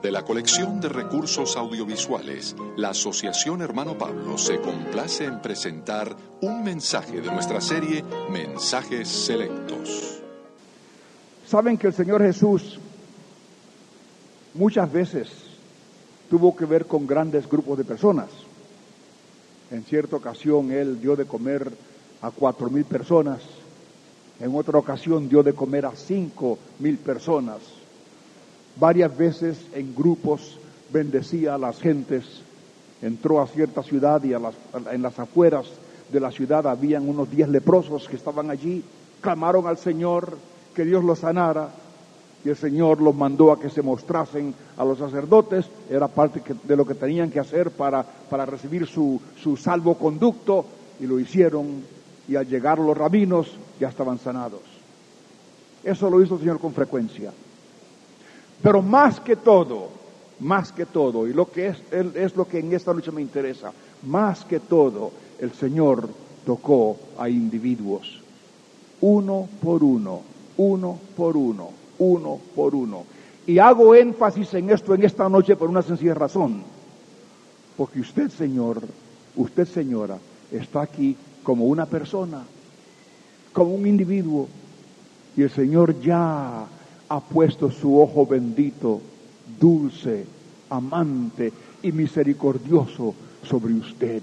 De la colección de recursos audiovisuales, la Asociación Hermano Pablo se complace en presentar un mensaje de nuestra serie Mensajes Selectos. Saben que el Señor Jesús muchas veces tuvo que ver con grandes grupos de personas. En cierta ocasión Él dio de comer a 4,000 personas. En otra ocasión dio de comer a 5,000 personas. Varias veces en grupos bendecía a las gentes. Entró a cierta ciudad y en las afueras de la ciudad habían unos 10 leprosos que estaban allí. Clamaron al Señor que Dios los sanara y el Señor los mandó a que se mostrasen a los sacerdotes. Era parte de lo que tenían que hacer para recibir su salvoconducto, y lo hicieron, y al llegar los rabinos ya estaban sanados. Eso lo hizo el Señor con frecuencia. Pero más que todo, y lo que es lo que en esta noche me interesa, más que todo, el Señor tocó a individuos, uno por uno. Y hago énfasis en esto en esta noche por una sencilla razón, porque usted, señor, usted, señora, está aquí como una persona, como un individuo, y el Señor ya ha puesto su ojo bendito, dulce, amante y misericordioso sobre usted.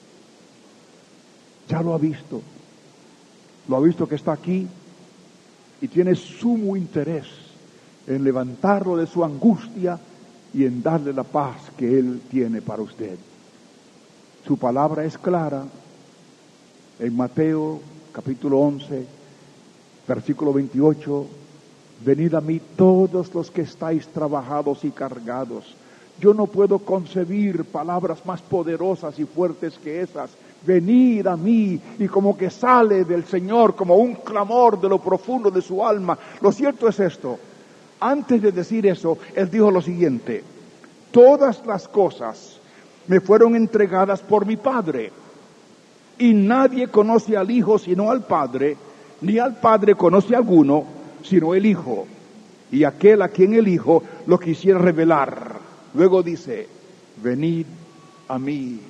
Ya lo ha visto que está aquí y tiene sumo interés en levantarlo de su angustia y en darle la paz que Él tiene para usted. Su palabra es clara. En Mateo capítulo 11, versículo 28, venid a mí todos los que estáis trabajados y cargados. Yo no puedo concebir palabras más poderosas y fuertes que esas. Venid a mí, y como que sale del Señor como un clamor de lo profundo de su alma. Lo cierto es esto: antes de decir eso, Él dijo lo siguiente: todas las cosas me fueron entregadas por mi Padre, y nadie conoce al Hijo sino al Padre, ni al Padre conoce a alguno sino el Hijo, y aquel a quien el Hijo lo quisiera revelar. Luego dice: venid a mí,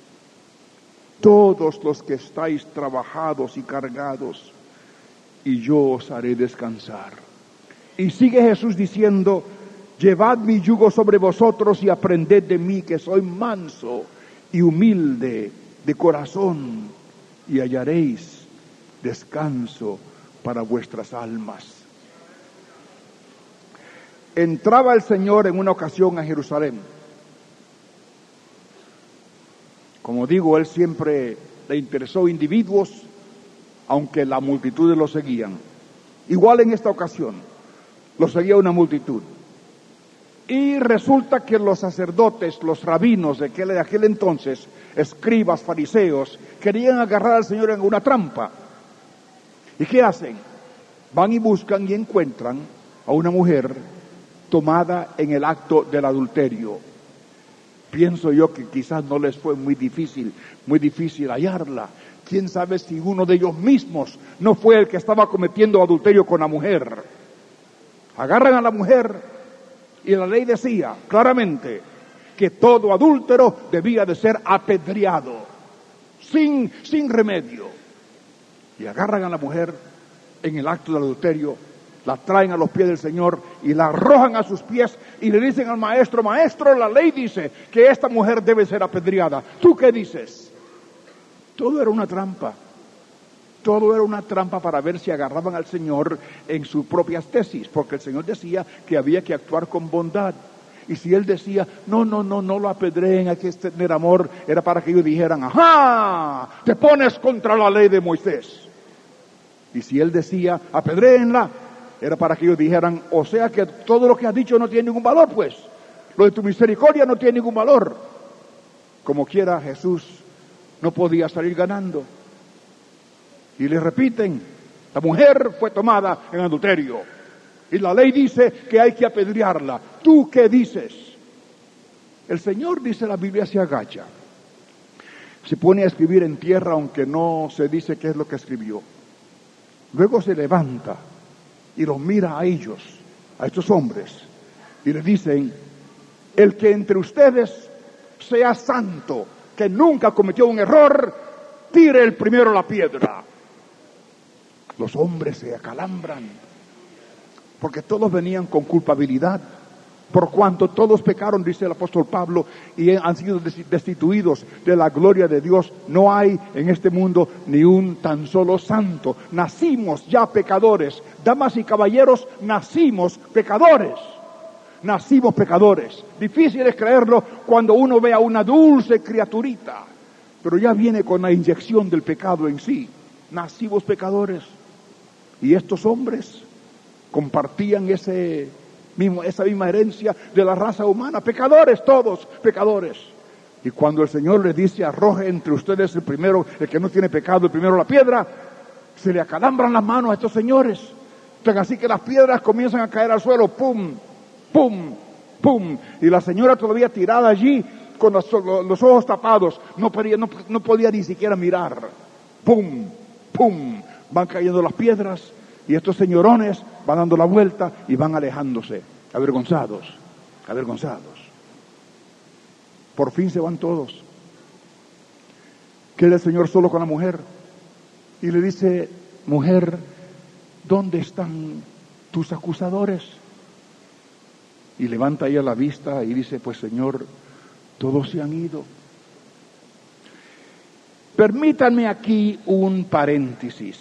todos los que estáis trabajados y cargados, y yo os haré descansar. Y sigue Jesús diciendo: llevad mi yugo sobre vosotros y aprended de mí, que soy manso y humilde de corazón, y hallaréis descanso para vuestras almas. Entraba el Señor en una ocasión a Jerusalén. Como digo, Él siempre le interesó individuos, aunque la multitud lo seguían. Igual en esta ocasión, lo seguía una multitud. Y resulta que los sacerdotes, los rabinos de aquel entonces, escribas, fariseos, querían agarrar al Señor en una trampa. ¿Y qué hacen? Van y buscan y encuentran a una mujer tomada en el acto del adulterio. Pienso yo que quizás no les fue muy difícil hallarla. Quién sabe si uno de ellos mismos no fue el que estaba cometiendo adulterio con la mujer. Agarran a la mujer y la ley decía claramente que todo adúltero debía de ser apedreado, sin remedio. Y agarran a la mujer en el acto del adulterio, la traen a los pies del Señor y la arrojan a sus pies y le dicen al maestro: maestro, la ley dice que esta mujer debe ser apedreada. ¿Tú qué dices? Todo era una trampa. Todo era una trampa para ver si agarraban al Señor en sus propias tesis, porque el Señor decía que había que actuar con bondad. Y si Él decía: no lo apedreen, hay que tener amor, era para que ellos dijeran: ¡ajá! Te pones contra la ley de Moisés. Y si Él decía: apedréenla, era para que ellos dijeran: o sea que todo lo que has dicho no tiene ningún valor, pues. Lo de tu misericordia no tiene ningún valor. Como quiera, Jesús no podía salir ganando. Y le repiten: la mujer fue tomada en adulterio. Y la ley dice que hay que apedrearla. ¿Tú qué dices? El Señor, dice la Biblia, se agacha. Se pone a escribir en tierra, aunque no se dice qué es lo que escribió. Luego se levanta y los mira a ellos, a estos hombres, y les dicen: el que entre ustedes sea santo, que nunca cometió un error, tire el primero la piedra. Los hombres se acalambran, porque todos venían con culpabilidad. Por cuanto todos pecaron, dice el apóstol Pablo, y han sido destituidos de la gloria de Dios, no hay en este mundo ni un tan solo santo. Nacimos ya pecadores. Damas y caballeros, nacimos pecadores. Nacimos pecadores. Difícil es creerlo cuando uno ve a una dulce criaturita, pero ya viene con la inyección del pecado en sí. Nacimos pecadores. Y estos hombres compartían esa misma herencia de la raza humana. Pecadores todos, pecadores. Y cuando el Señor les dice, arroje entre ustedes el que no tiene pecado, el primero la piedra, se le acalambran las manos a estos señores. Entonces, así que las piedras comienzan a caer al suelo, pum, pum, pum. Y la señora todavía tirada allí, con los ojos tapados, no podía ni siquiera mirar. Pum, pum, van cayendo las piedras. Y estos señorones van dando la vuelta y van alejándose, avergonzados. Por fin se van todos. Queda el Señor solo con la mujer. Y le dice, mujer, ¿dónde están tus acusadores? Y levanta ella la vista y dice, pues Señor, todos se han ido. Permítanme aquí un paréntesis.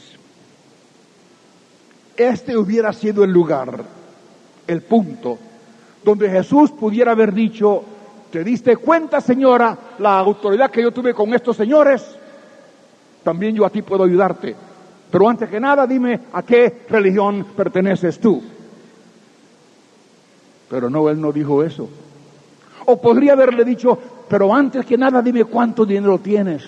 Este hubiera sido el lugar, el punto, donde Jesús pudiera haber dicho, ¿te diste cuenta, señora, la autoridad que yo tuve con estos señores? También yo a ti puedo ayudarte. Pero antes que nada, dime a qué religión perteneces tú. Pero no, él no dijo eso. O podría haberle dicho, pero antes que nada, dime cuánto dinero tienes.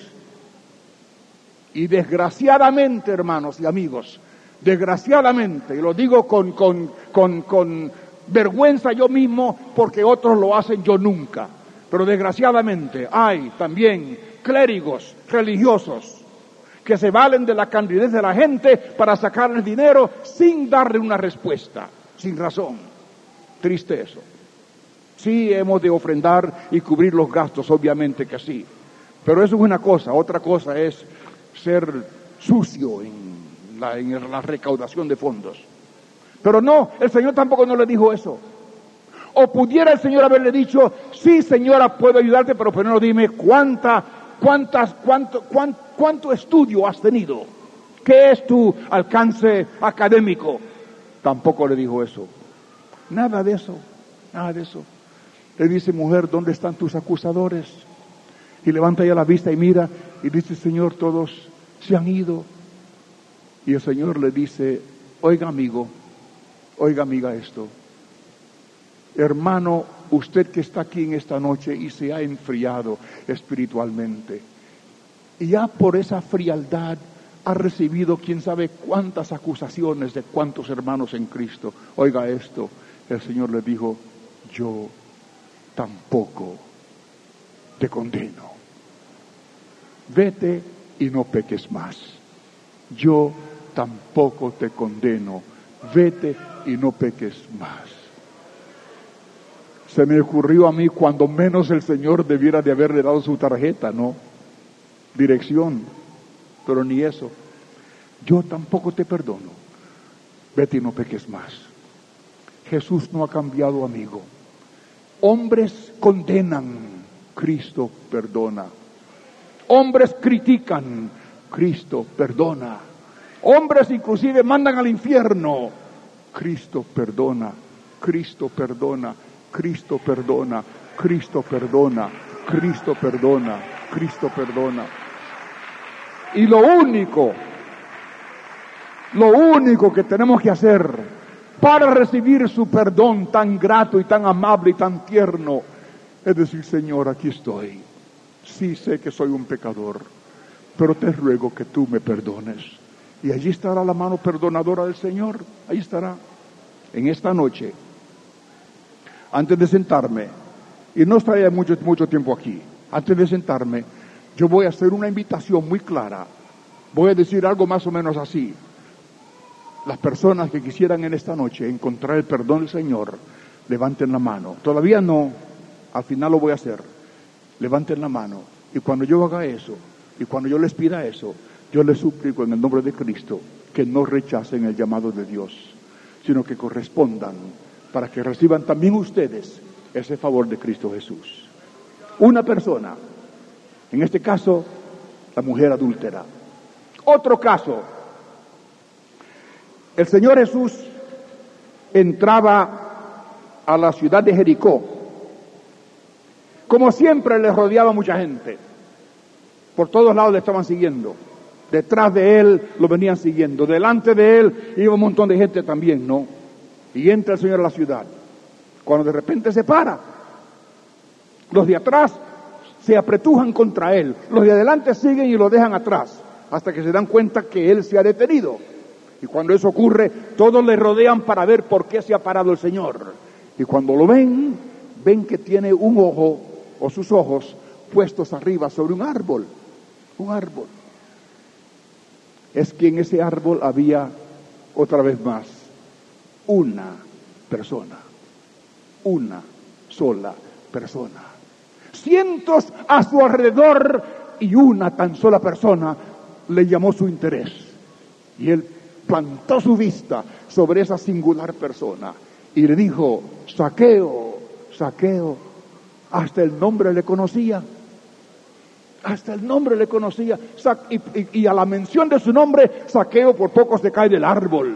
Y desgraciadamente, hermanos y amigos, desgraciadamente, y lo digo con vergüenza yo mismo, porque otros lo hacen, yo nunca, pero desgraciadamente hay también clérigos religiosos que se valen de la candidez de la gente para sacarles dinero sin darle una respuesta, sin razón. Triste eso. Sí hemos de ofrendar y cubrir los gastos, obviamente que sí, pero eso es una cosa. Otra cosa es ser sucio en la recaudación de fondos. Pero no, el Señor tampoco no le dijo eso. O pudiera el Señor haberle dicho, sí señora, puedo ayudarte, pero primero dime cuánto estudio has tenido, qué es tu alcance académico. Tampoco le dijo eso. Nada de eso. Le dice, mujer, ¿dónde están tus acusadores? Y levanta ya la vista y mira, y dice, Señor, todos se han ido. Y el Señor le dice, oiga amigo, oiga amiga esto. Hermano, usted que está aquí en esta noche y se ha enfriado espiritualmente, y ya por esa frialdad ha recibido quién sabe cuántas acusaciones de cuántos hermanos en Cristo. Oiga esto, el Señor le dijo, yo tampoco te condeno. Vete y no peques más. Yo tampoco te condeno. Vete y no peques más. Se me ocurrió a mí cuando menos el Señor debiera de haberle dado su tarjeta, ¿no? Dirección, pero ni eso. Yo tampoco te perdono. Vete y no peques más. Jesús no ha cambiado, amigo. Hombres condenan, Cristo perdona. Hombres critican, Cristo perdona. Hombres inclusive mandan al infierno, Cristo perdona, Cristo perdona, Cristo perdona, Cristo perdona, Cristo perdona, Cristo perdona. Y lo único que tenemos que hacer para recibir su perdón tan grato y tan amable y tan tierno es decir, Señor, aquí estoy. Sí sé que soy un pecador, pero te ruego que tú me perdones. Y allí estará la mano perdonadora del Señor, ahí estará. En esta noche, antes de sentarme, y no estaría mucho tiempo aquí, antes de sentarme, yo voy a hacer una invitación muy clara. Voy a decir algo más o menos así. Las personas que quisieran en esta noche encontrar el perdón del Señor, levanten la mano. Todavía no, Al final lo voy a hacer. Levanten la mano. Y cuando yo haga eso, y cuando yo les pida eso, yo les suplico en el nombre de Cristo que no rechacen el llamado de Dios, sino que correspondan para que reciban también ustedes ese favor de Cristo Jesús. Una persona, en este caso, la mujer adúltera. Otro caso, el Señor Jesús entraba a la ciudad de Jericó. Como siempre le rodeaba mucha gente. Por todos lados le estaban siguiendo. Detrás de él lo venían siguiendo. Delante de él iba un montón de gente también, ¿no? Y entra el Señor a la ciudad. Cuando de repente se para, los de atrás se apretujan contra él. Los de adelante siguen y lo dejan atrás, hasta que se dan cuenta que él se ha detenido. Y cuando eso ocurre, todos le rodean para ver por qué se ha parado el Señor. Y cuando lo ven, ven que tiene un ojo, o sus ojos, puestos arriba sobre un árbol. Un árbol. Es que en ese árbol había, otra vez más, una persona. Una sola persona. Cientos a su alrededor y una tan sola persona le llamó su interés. Y él plantó su vista sobre esa singular persona y le dijo: Zaqueo, Zaqueo. Hasta el nombre le conocía. Hasta el nombre le conocía. Y a la mención de su nombre, Zaqueo por poco se cae del árbol.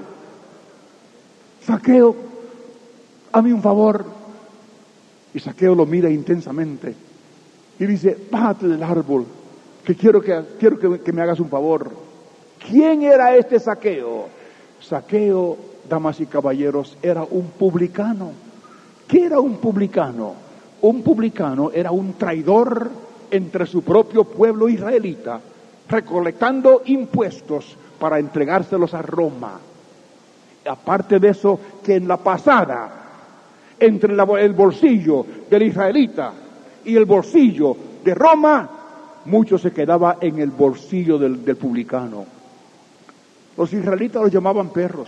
Zaqueo, hazme un favor. Y Zaqueo lo mira intensamente y dice: bájate del árbol, que quiero que me hagas un favor. ¿Quién era este Zaqueo? Zaqueo, damas y caballeros, era un publicano. ¿Qué era un publicano? Un publicano era un traidor entre su propio pueblo israelita, recolectando impuestos para entregárselos a Roma. Aparte de eso, que en la pasada, entre el bolsillo del israelita y el bolsillo de Roma, mucho se quedaba en el bolsillo del publicano. Los israelitas los llamaban perros.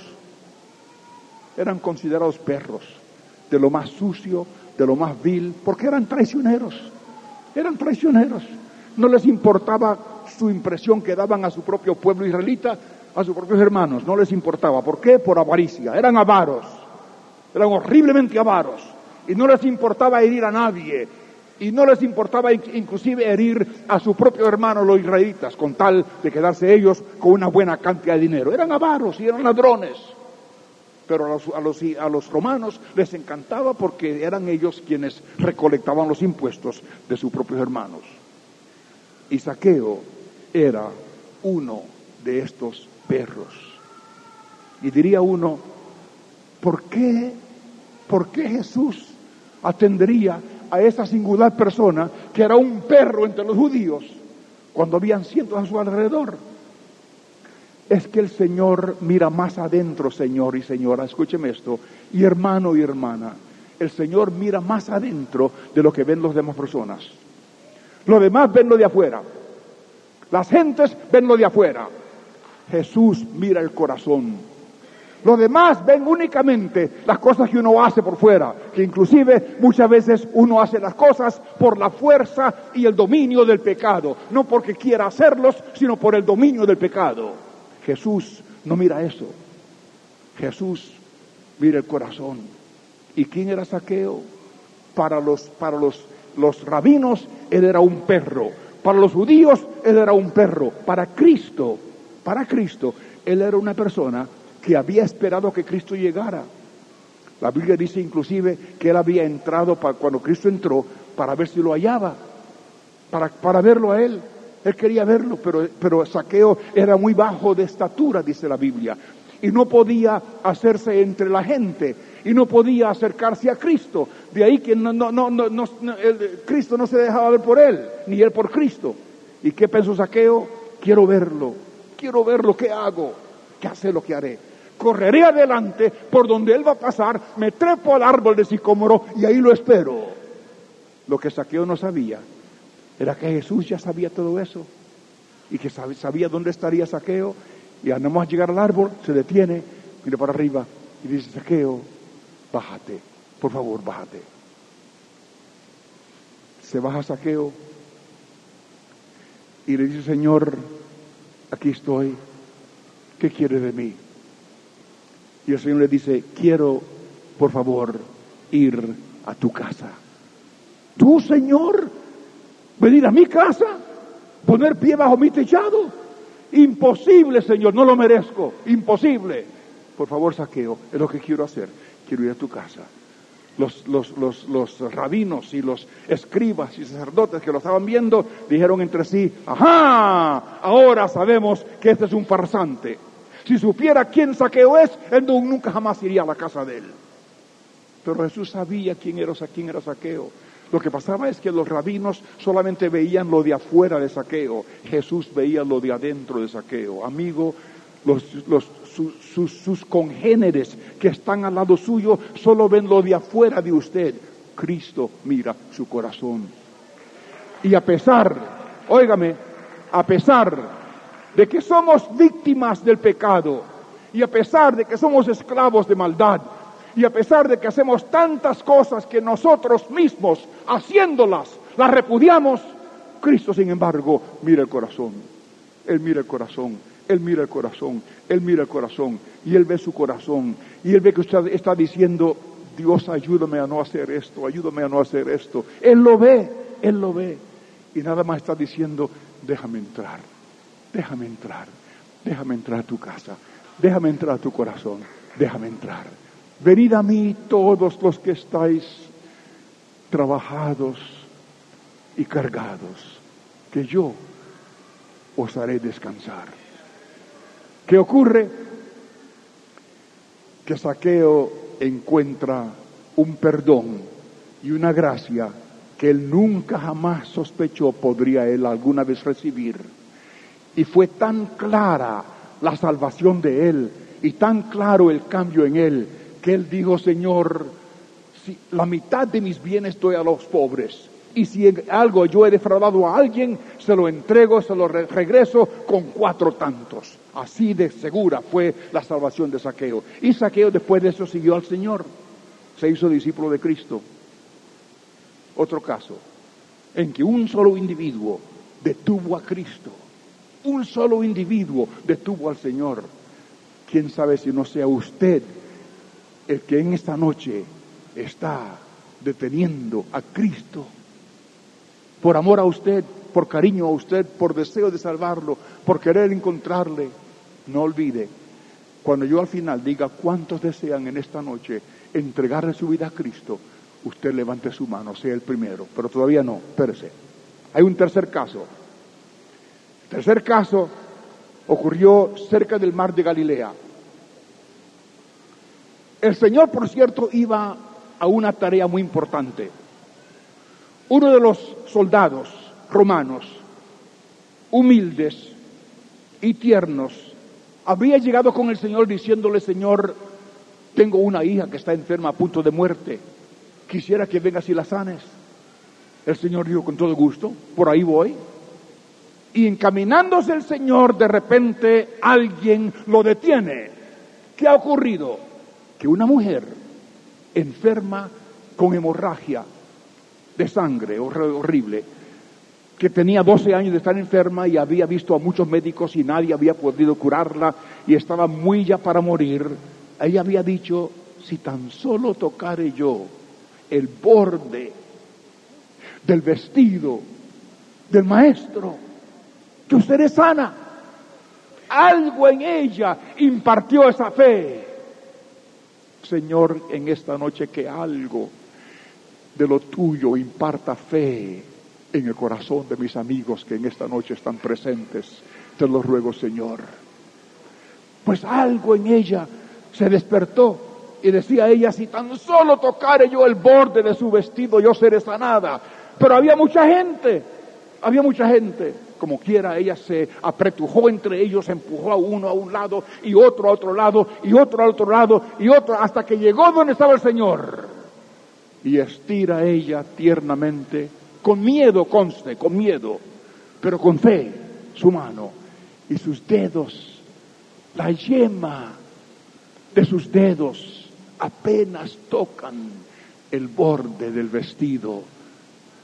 Eran considerados perros, de lo más sucio, de lo más vil, porque eran traicioneros. Eran traicioneros. No les importaba su impresión que daban a su propio pueblo israelita, a sus propios hermanos. No les importaba. ¿Por qué? Por avaricia. Eran avaros. Eran horriblemente avaros. Y no les importaba herir a nadie. Y no les importaba inclusive herir a su propio hermano, los israelitas, con tal de quedarse ellos con una buena cantidad de dinero. Eran avaros y eran ladrones. Pero a los romanos les encantaba porque eran ellos quienes recolectaban los impuestos de sus propios hermanos. Y Zaqueo era uno de estos perros. Y diría uno: ¿por qué Jesús atendería a esa singular persona que era un perro entre los judíos cuando habían cientos a su alrededor? Es que el Señor mira más adentro, señor y señora, escúcheme esto, y hermano y hermana, el Señor mira más adentro de lo que ven las demás personas. Los demás ven lo de afuera, las gentes ven lo de afuera. Jesús mira el corazón. Los demás ven únicamente las cosas que uno hace por fuera, que inclusive muchas veces uno hace las cosas por la fuerza y el dominio del pecado, no porque quiera hacerlos, sino por el dominio del pecado. Jesús no mira eso. Jesús mira el corazón. ¿Y quién era Zaqueo? Para los rabinos, él era un perro. Para los judíos, él era un perro. Para Cristo, él era una persona que había esperado que Cristo llegara. La Biblia dice inclusive que él había entrado cuando Cristo entró para ver si lo hallaba, para verlo a él. Él quería verlo, pero Zaqueo era muy bajo de estatura, dice la Biblia, y no podía hacerse entre la gente, y no podía acercarse a Cristo. De ahí que Cristo no se dejaba ver por él, ni él por Cristo. ¿Y qué pensó Zaqueo? Quiero verlo, ¿qué hago? Ya sé lo que haré. Correré adelante por donde él va a pasar, me trepo al árbol de sicómoro y ahí lo espero. Lo que Zaqueo no sabía era que Jesús ya sabía todo eso y que sabía dónde estaría Zaqueo, y nada más llegar al árbol se detiene, mira para arriba y dice: Zaqueo, bájate, por favor, bájate. se baja Zaqueo y le dice: Señor, aquí estoy, ¿qué quiere de mí? Y el Señor le dice: quiero, por favor, ir a tu casa. ¿Tú, Señor, venir a mi casa? ¿Poner pie bajo mi techado? Imposible, Señor, no lo merezco, imposible. Por favor, Zaqueo, es lo que quiero hacer, quiero ir a tu casa. Los rabinos y los escribas y sacerdotes que lo estaban viendo dijeron entre sí: ¡ajá! Ahora sabemos que este es un farsante. Si supiera quién Zaqueo es, él nunca jamás iría a la casa de él. Pero Jesús sabía quién era Zaqueo. Lo que pasaba es que los rabinos solamente veían lo de afuera de Zaqueo. Jesús veía lo de adentro de Zaqueo. Amigo, sus congéneres que están al lado suyo solo ven lo de afuera de usted. Cristo mira su corazón. Y a pesar, óigame, a pesar de que somos víctimas del pecado, y a pesar de que somos esclavos de maldad, y a pesar de que hacemos tantas cosas que nosotros mismos, haciéndolas, las repudiamos, Cristo, sin embargo, mira el corazón. Él mira el corazón. Él mira el corazón, Él mira el corazón, y Él ve su corazón, y Él ve que usted está diciendo: Dios, ayúdame a no hacer esto, ayúdame a no hacer esto. Él lo ve, y nada más está diciendo: déjame entrar a tu casa, déjame entrar a tu corazón, déjame entrar. Venid a mí todos los que estáis trabajados y cargados, que yo os haré descansar. ¿Qué ocurre? Que Zaqueo encuentra un perdón y una gracia que él nunca jamás sospechó podría él alguna vez recibir. Y fue tan clara la salvación de él y tan claro el cambio en él, que él dijo: Señor, si la mitad de mis bienes doy a los pobres, y si en algo yo he defraudado a alguien, se lo entrego, se lo regreso con 4 tantos. Así de segura fue la salvación de Zaqueo. Y Zaqueo después de eso siguió al Señor. Se hizo discípulo de Cristo. Otro caso en que un solo individuo detuvo a Cristo. Un solo individuo detuvo al Señor. ¿Quién sabe si no sea usted el que en esta noche está deteniendo a Cristo? Por amor a usted, por cariño a usted, por deseo de salvarlo, por querer encontrarle. No olvide, cuando yo al final diga cuántos desean en esta noche entregarle su vida a Cristo, usted levante su mano, sea el primero. Pero todavía no, espérese. Hay un tercer caso. El tercer caso ocurrió cerca del mar de Galilea. El Señor, por cierto, iba a una tarea muy importante. Uno de los soldados romanos, humildes y tiernos, había llegado con el Señor diciéndole: Señor, tengo una hija que está enferma a punto de muerte, quisiera que vengas y la sanes. El Señor dijo: con todo gusto, por ahí voy. Y encaminándose el Señor, de repente alguien lo detiene. ¿Qué ha ocurrido? Que una mujer enferma con hemorragia de sangre horrible, que tenía 12 años de estar enferma y había visto a muchos médicos y nadie había podido curarla y estaba muy ya para morir, ella había dicho: si tan solo tocare yo el borde del vestido del maestro, yo seré sana. Algo en ella impartió esa fe. Señor, en esta noche que algo de lo tuyo imparta fe en el corazón de mis amigos que en esta noche están presentes. Te lo ruego, Señor. Pues algo en ella se despertó y decía ella: si tan solo tocare yo el borde de su vestido, yo seré sanada. Pero había mucha gente. Como quiera, ella se apretujó entre ellos, empujó a uno a un lado y otro a otro lado y otro a otro lado y otro, hasta que llegó donde estaba el Señor. Y estira ella tiernamente, con miedo, conste, con miedo, pero con fe, su mano, y sus dedos, la yema de sus dedos apenas tocan el borde del vestido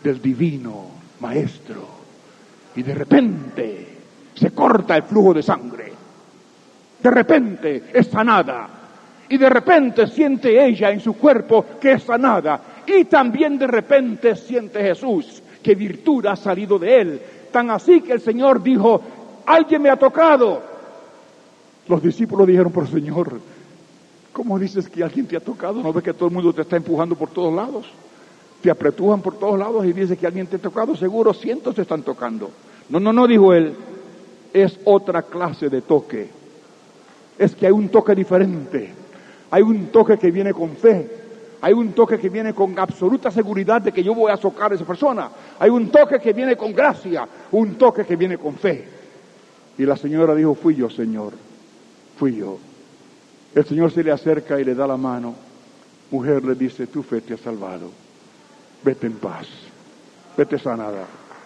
del divino Maestro. Y de repente se corta el flujo de sangre. De repente es sanada. Y de repente siente ella en su cuerpo que es sanada. Y también de repente siente Jesús que virtud ha salido de él. Tan así que el Señor dijo: alguien me ha tocado. Los discípulos dijeron: pero Señor, ¿cómo dices que alguien te ha tocado? ¿No ves que todo el mundo te está empujando por todos lados? Te apretujan por todos lados y dices que alguien te ha tocado. Seguro cientos te están tocando. No, dijo él. Es otra clase de toque. Es que hay un toque diferente. Hay un toque que viene con fe. Hay un toque que viene con absoluta seguridad de que yo voy a tocar a esa persona. Hay un toque que viene con gracia. Un toque que viene con fe. Y la señora dijo: fui yo, Señor. Fui yo. El Señor se le acerca y le da la mano. Mujer, le dice: tu fe te ha salvado. Vete en paz. Vete sanada.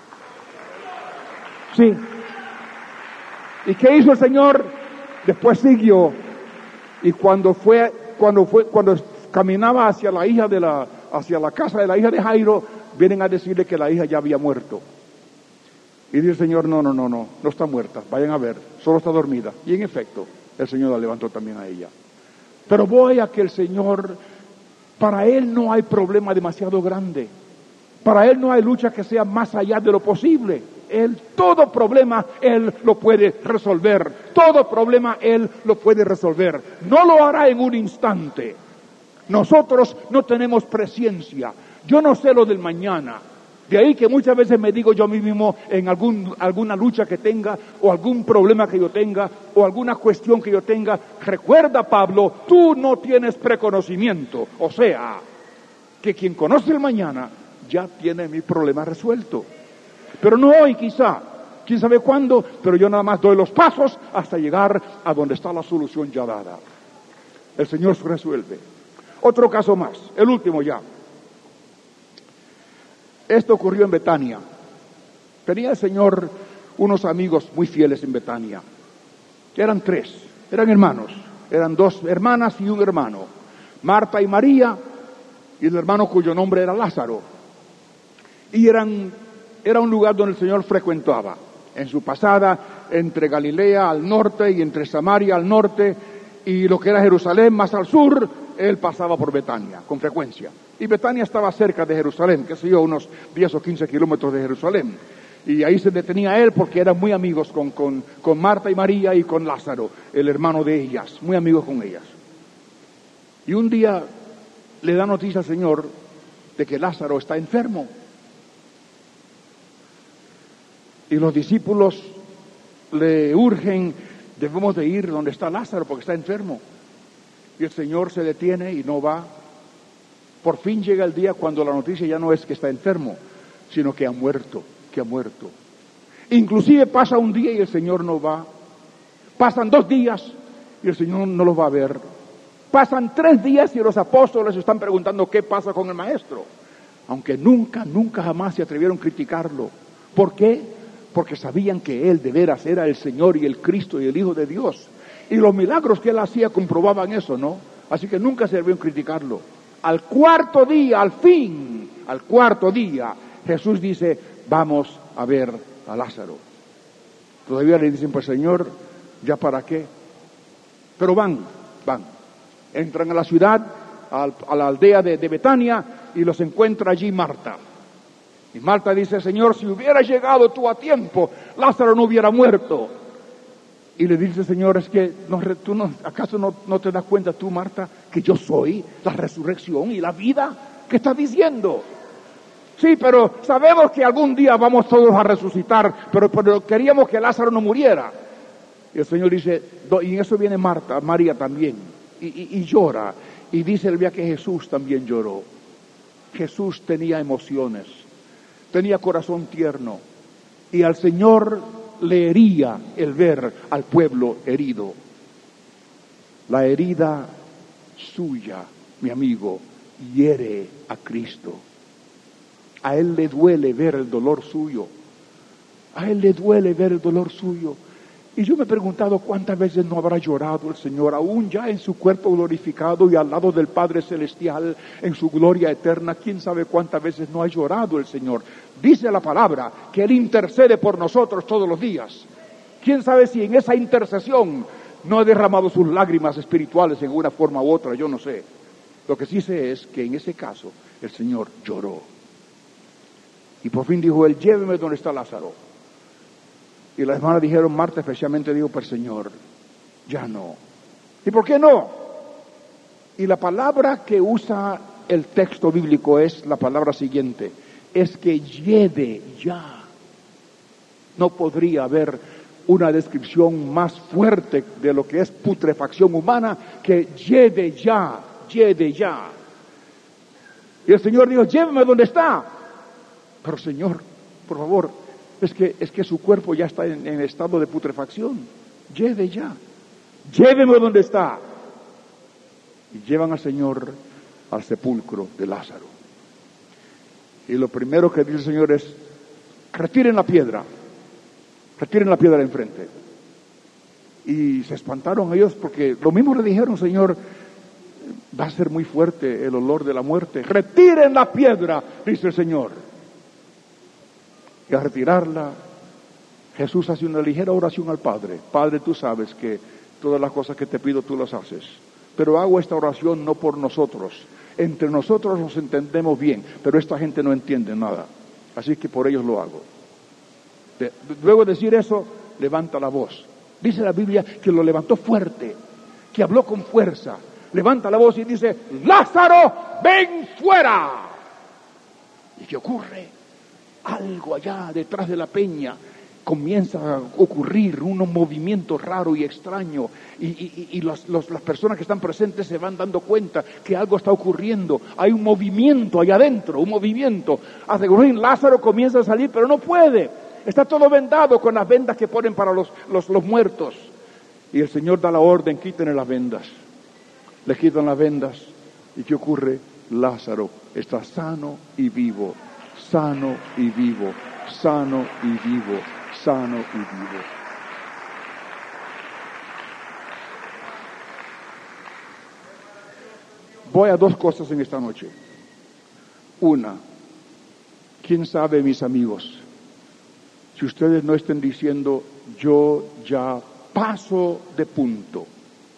Sí. ¿Y qué hizo el Señor? Después siguió. Y cuando caminaba hacia la casa de la hija de Jairo, vienen a decirle que la hija ya había muerto. Y dice el Señor: no está muerta, vayan a ver, solo está dormida. Y en efecto, el Señor la levantó también a ella. Pero voy a que el Señor, para Él no hay problema demasiado grande. Para Él no hay lucha que sea más allá de lo posible. Todo problema Él lo puede resolver. Todo problema Él lo puede resolver. No lo hará en un instante. Nosotros no tenemos presciencia. Yo no sé lo del mañana. De ahí que muchas veces me digo yo mismo en alguna lucha que tenga, o algún problema que yo tenga, o alguna cuestión que yo tenga: recuerda, Pablo, tú no tienes preconocimiento. O sea, que quien conoce el mañana ya tiene mi problema resuelto. Pero no hoy, quizá, quién sabe cuándo, pero yo nada más doy los pasos hasta llegar a donde está la solución ya dada. El Señor resuelve. Otro caso más, el último ya. Esto ocurrió en Betania. Tenía el Señor unos amigos muy fieles en Betania. Eran 3, eran hermanos. Eran 2 hermanas y un hermano. Marta y María, y el hermano cuyo nombre era Lázaro. Y era un lugar donde el Señor frecuentaba. En su pasada entre Galilea al norte y entre Samaria al norte y lo que era Jerusalén más al sur, Él pasaba por Betania con frecuencia. Y Betania estaba cerca de Jerusalén, qué sé yo, unos 10 o 15 kilómetros de Jerusalén. Y ahí se detenía Él porque eran muy amigos con Marta y María y con Lázaro, el hermano de ellas, muy amigos con ellas. Y un día le da noticia al Señor de que Lázaro está enfermo. Y los discípulos le urgen: debemos de ir donde está Lázaro porque está enfermo. Y el Señor se detiene y no va. Por fin llega el día cuando la noticia ya no es que está enfermo, sino que ha muerto. Inclusive pasa un día y el Señor no va. Pasan 2 días y el Señor no los va a ver. Pasan 3 días y los apóstoles están preguntando qué pasa con el Maestro. Aunque nunca jamás se atrevieron a criticarlo. ¿Por qué? Porque sabían que Él de veras era el Señor y el Cristo y el Hijo de Dios. Y los milagros que Él hacía comprobaban eso, ¿no? Así que nunca se debieron criticarlo. Al 4º día, al cuarto día, Jesús dice: vamos a ver a Lázaro. Todavía le dicen: pues Señor, ¿ya para qué? Pero van. Entran a la ciudad, a la aldea de Betania, y los encuentra allí Marta. Y Marta dice: Señor, si hubieras llegado tú a tiempo, Lázaro no hubiera muerto. Y le dice: Señor, es que ¿acaso no te das cuenta tú, Marta, que yo soy la resurrección y la vida? ¿Qué estás diciendo? Sí, pero sabemos que algún día vamos todos a resucitar, pero queríamos que Lázaro no muriera. Y el Señor dice, y en eso viene María también, y llora. Y dice el día que Jesús también lloró. Jesús tenía emociones, tenía corazón tierno, y al Señor le hería el ver al pueblo herido. La herida suya, mi amigo, hiere a Cristo. A Él le duele ver el dolor suyo. A Él le duele ver el dolor suyo. Y yo me he preguntado cuántas veces no habrá llorado el Señor, aún ya en su cuerpo glorificado y al lado del Padre Celestial, en su gloria eterna. Quién sabe cuántas veces no ha llorado el Señor. Dice la palabra que Él intercede por nosotros todos los días. Quién sabe si en esa intercesión no ha derramado sus lágrimas espirituales en una forma u otra, yo no sé. Lo que sí sé es que en ese caso el Señor lloró. Y por fin dijo Él, lléveme donde está Lázaro. Y las hermanas dijeron, Marta especialmente dijo, pero Señor, ya no. ¿Y por qué no? Y la palabra que usa el texto bíblico es la palabra siguiente, es que lleve ya. No podría haber una descripción más fuerte de lo que es putrefacción humana que lleve ya, lleve ya. Y el Señor dijo, lléveme donde está. Pero Señor, por favor, es que su cuerpo ya está en estado de putrefacción. Lleve ya. Lléveme donde está. Y llevan al Señor al sepulcro de Lázaro. Y lo primero que dice el Señor es, retiren la piedra. Retiren la piedra de enfrente. Y se espantaron ellos porque lo mismo le dijeron, Señor, va a ser muy fuerte el olor de la muerte. Retiren la piedra, dice el Señor. Y al retirarla, Jesús hace una ligera oración al Padre. Padre, tú sabes que todas las cosas que te pido tú las haces. Pero hago esta oración no por nosotros. Entre nosotros nos entendemos bien, pero esta gente no entiende nada. Así que por ellos lo hago. Luego de decir eso, levanta la voz. Dice la Biblia que lo levantó fuerte, que habló con fuerza. Levanta la voz y dice, Lázaro, ven fuera. ¿Y qué ocurre? Algo allá detrás de la peña comienza a ocurrir, unos movimientos raros y extraños, y las personas que están presentes se van dando cuenta que algo está ocurriendo. Hay un movimiento allá adentro, un movimiento. Hace que Lázaro comienza a salir, pero no puede. Está todo vendado con las vendas que ponen para los muertos. Y el Señor da la orden, quítenle las vendas. Le quitan las vendas. ¿Y qué ocurre? Lázaro está sano y vivo. Sano y vivo, sano y vivo, sano y vivo. Voy a dos cosas en esta noche. Una, quién sabe, mis amigos, si ustedes no estén diciendo, yo ya paso de punto.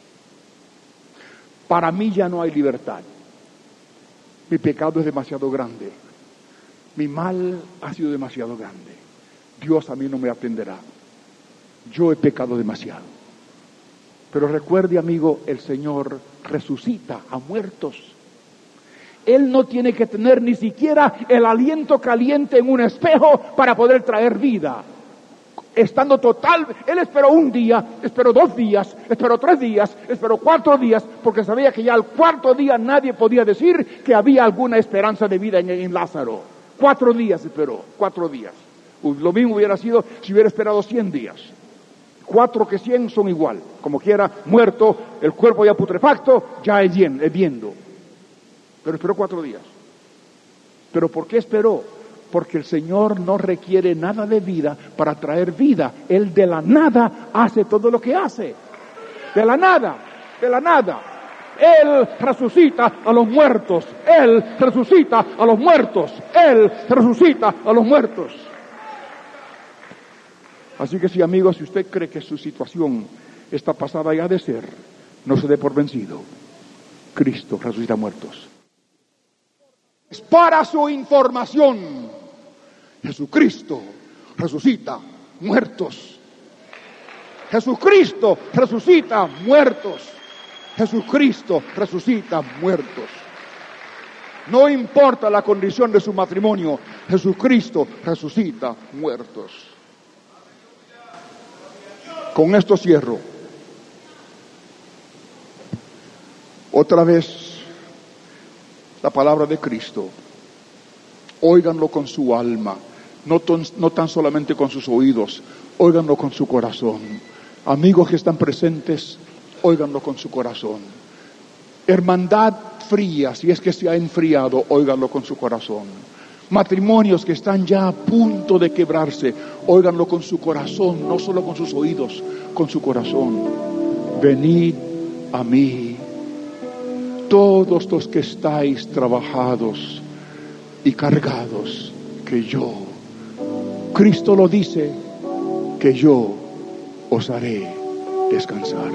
Para mí ya no hay libertad. Mi pecado es demasiado grande. Mi mal ha sido demasiado grande. Dios a mí no me atenderá. Yo he pecado demasiado. Pero recuerde, amigo, el Señor resucita a muertos. Él no tiene que tener ni siquiera el aliento caliente en un espejo para poder traer vida. Estando total, Él esperó un día, esperó 2 días, esperó 3 días, esperó 4 días, porque sabía que ya al 4º día nadie podía decir que había alguna esperanza de vida en Lázaro. 4 días esperó, 4 días. Lo mismo hubiera sido si hubiera esperado 100 días. 4 que 100 son igual. Como quiera, muerto, el cuerpo ya putrefacto, ya hediondo. Pero esperó 4 días. ¿Pero por qué esperó? Porque el Señor no requiere nada de vida para traer vida. Él de la nada hace todo lo que hace. De la nada, de la nada. Él resucita a los muertos. Él resucita a los muertos. Él resucita a los muertos. Así que sí, amigos, si usted cree que su situación está pasada ya de ser, no se dé por vencido. Cristo resucita muertos. Para su información, Jesucristo resucita muertos. Jesucristo resucita muertos. Jesucristo resucita muertos. No importa la condición de su matrimonio, Jesucristo resucita muertos. Con esto cierro. Otra vez, la palabra de Cristo. Óiganlo con su alma, no tan solamente con sus oídos, óiganlo con su corazón. Amigos que están presentes, óiganlo con su corazón. Hermandad fría, si es que se ha enfriado, óiganlo con su corazón. matrimonios que están ya a punto de quebrarse, óiganlo con su corazón, no solo con sus oídos, con su corazón. Venid a mí, todos los que estáis trabajados y cargados, que yo, Cristo lo dice, que yo os haré descansar.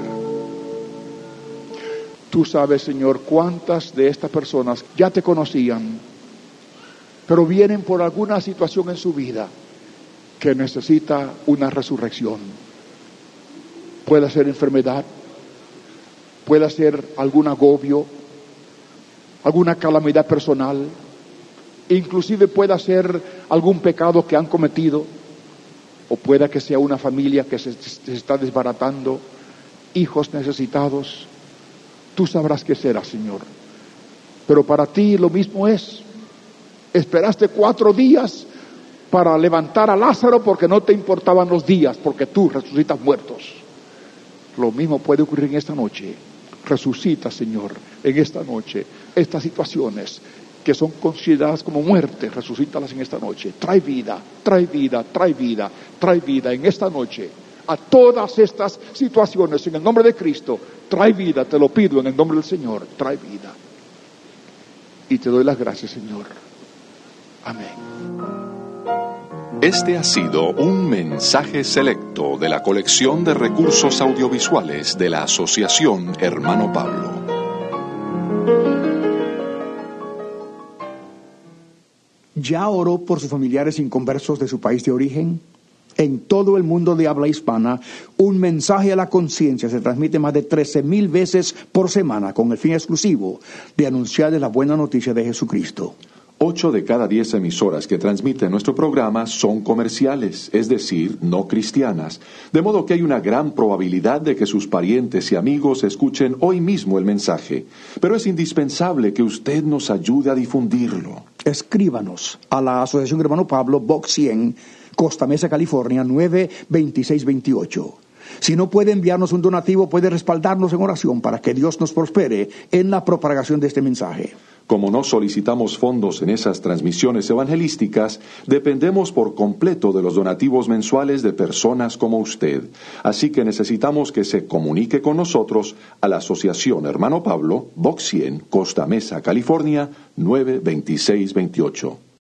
Tú sabes, Señor, cuántas de estas personas ya te conocían, pero vienen por alguna situación en su vida que necesita una resurrección. Puede ser enfermedad, puede ser algún agobio, alguna calamidad personal, inclusive puede ser algún pecado que han cometido, o pueda que sea una familia que se está desbaratando, hijos necesitados. Tú sabrás qué será, Señor. Pero para ti lo mismo es. Esperaste 4 días para levantar a Lázaro porque no te importaban los días, porque tú resucitas muertos. Lo mismo puede ocurrir en esta noche. Resucita, Señor, en esta noche estas situaciones que son consideradas como muerte, resucítalas en esta noche. Trae vida, trae vida, trae vida, trae vida en esta noche a todas estas situaciones en el nombre de Cristo. Trae vida, te lo pido en el nombre del Señor, trae vida. Y te doy las gracias, Señor. Amén. Este ha sido un mensaje selecto de la colección de recursos audiovisuales de la Asociación Hermano Pablo. ¿Ya oró por sus familiares inconversos de su país de origen? En todo el mundo de habla hispana, un mensaje a la conciencia se transmite más de 13,000 veces por semana con el fin exclusivo de anunciarles la buena noticia de Jesucristo. 8 de cada 10 emisoras que transmiten nuestro programa son comerciales, es decir, no cristianas, de modo que hay una gran probabilidad de que sus parientes y amigos escuchen hoy mismo el mensaje. Pero es indispensable que usted nos ayude a difundirlo. Escríbanos a la Asociación Hermano Pablo, Box 100, Costa Mesa, California, 92628. Si no puede enviarnos un donativo, puede respaldarnos en oración para que Dios nos prospere en la propagación de este mensaje. Como no solicitamos fondos en esas transmisiones evangelísticas, dependemos por completo de los donativos mensuales de personas como usted. Así que necesitamos que se comunique con nosotros a la Asociación Hermano Pablo, Box 100, Costa Mesa, California, 92628.